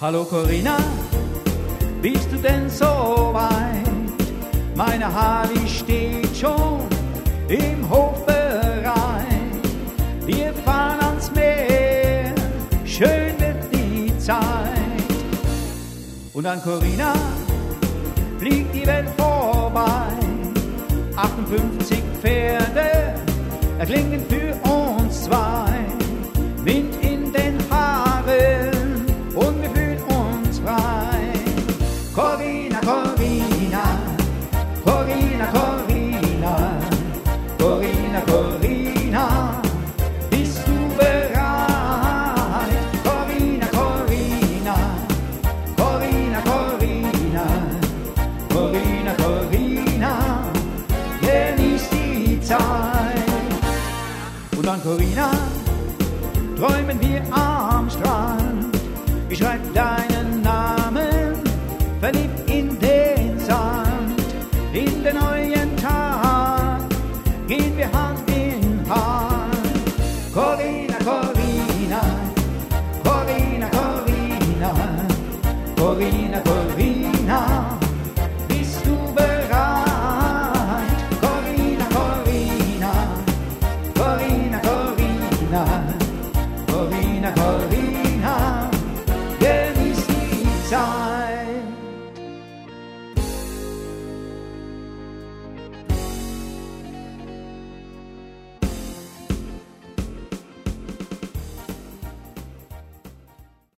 Hallo Corinna, bist du denn so weit? Meine Harley steht schon im Hof bereit. Wir fahren ans Meer, schön wird die Zeit. Und an Corinna fliegt die Welt vorbei. 58 Pferde erklingen für uns zwei. Wind in den Haaren und wir fühlen uns frei. Corinna, Corinna, Corinna, Corinna, Corinna, Corinna, bist du bereit? Corinna, Corinna, Corinna, Corinna, Corinna, Corinna, genieß die Zeit. Und an Corinna träumen wir am Strand. Ich schreib deinen Namen, verliebt in den Sand. In den neuen Tag gehen wir Hand in Hand. Corinna, Corinna, Corinna, Corinna, Corinna, Corinna, bist du bereit? Corinna, Corinna, Corinna, Corinna, Corinna, Corinna, genieß die Zeit.